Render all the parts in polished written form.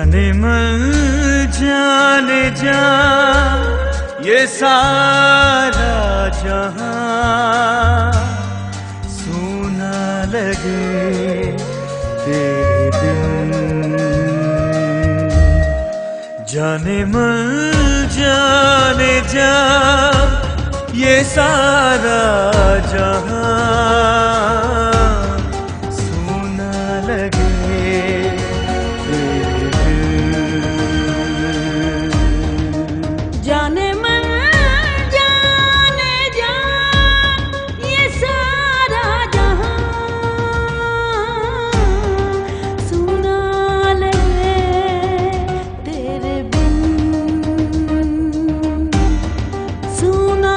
जाने मन जाने जा ये सारा जहां सूना लगे तेरे बिन। जाने मन जाने जा ये सारा जहां सूना लगे तेरे बिन। जाने मन जाने जा ये सारा जहां सूना लगे तेरे बिन। सूना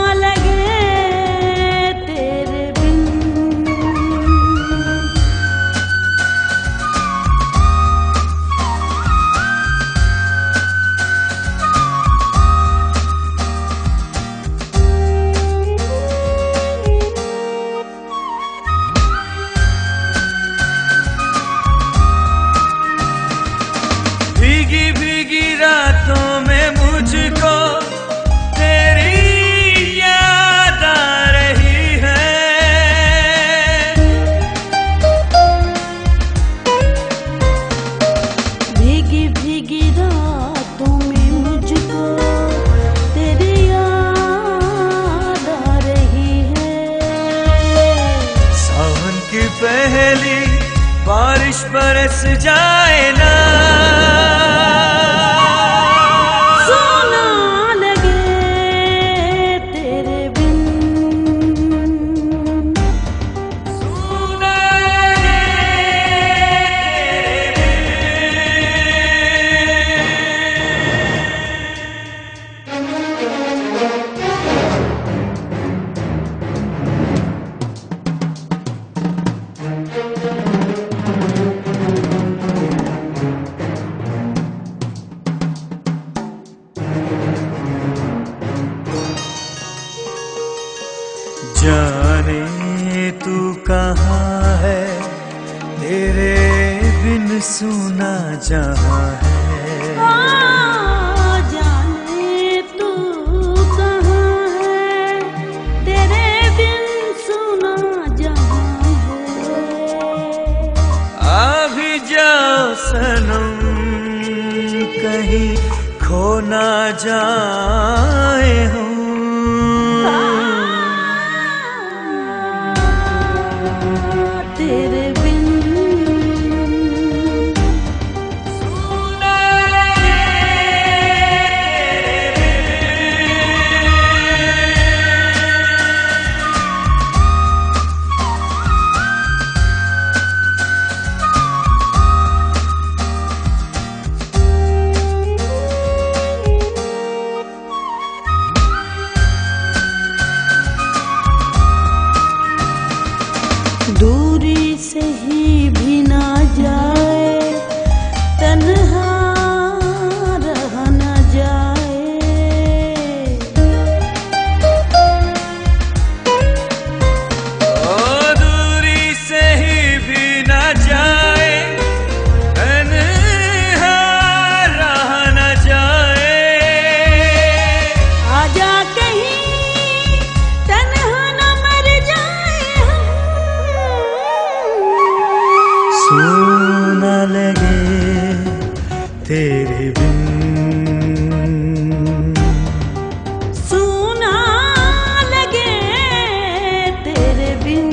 भीगी भीगी रातों में मुझको तेरी याद आ रही है। भीगी भीगी रातों में मुझको तेरी याद आ रही है। सावन की पहली बारिश बरस जाए ना जाने तू कहाँ है तेरे बिन सुना जहाँ है। जाने तू कहाँ है तेरे बिन सुना जहाँ है। आ भी जाओ सनम कहीं खो ना जाए हम। तेरे बिन सूना लगे दूरी से ही भी ना जाए तन्हा रह न जाए। ओ दूरी से ही भी ना जाए तन्हा रह न जाए। आजा कहीं तन्हा न मर जाए हम। सूना लगे तेरे बिन। सूना लगे तेरे बिन।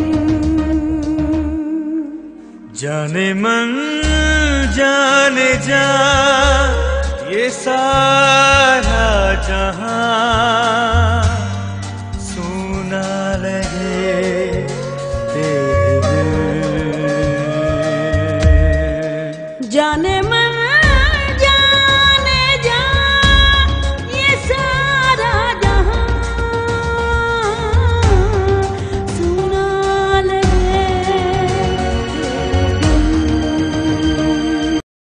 जाने मन जाने जा ये सारा जहां